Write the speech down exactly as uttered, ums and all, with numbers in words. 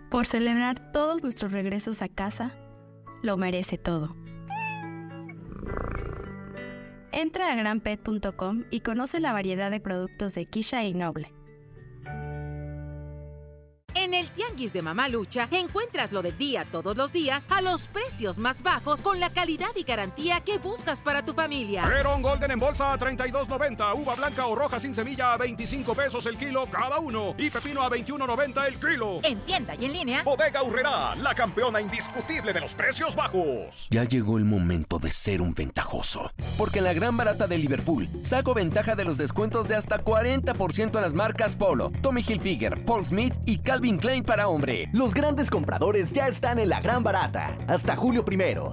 Por celebrar todos nuestros regresos a casa, lo merece todo. Entra a gran pet punto com y conoce la variedad de productos de Kisha y Noble. En el Tianguis de Mamalucha encuentras lo del día todos los días a los precios más bajos con la calidad y garantía que buscas para tu familia. Perón Golden en bolsa a treinta y dos noventa, uva blanca o roja sin semilla a veinticinco pesos el kilo cada uno y pepino a veintiuno noventa el kilo. En tienda y en línea, Bodega Aurrerá, la campeona indiscutible de los precios bajos. Ya llegó el momento de ser un ventajoso, porque en la gran barata de Liverpool saco ventaja de los descuentos de hasta cuarenta por ciento en las marcas Polo, Tommy Hilfiger, Paul Smith y Calvin Klein para hombre. Los grandes compradores ya están en la gran barata. Hasta julio primero.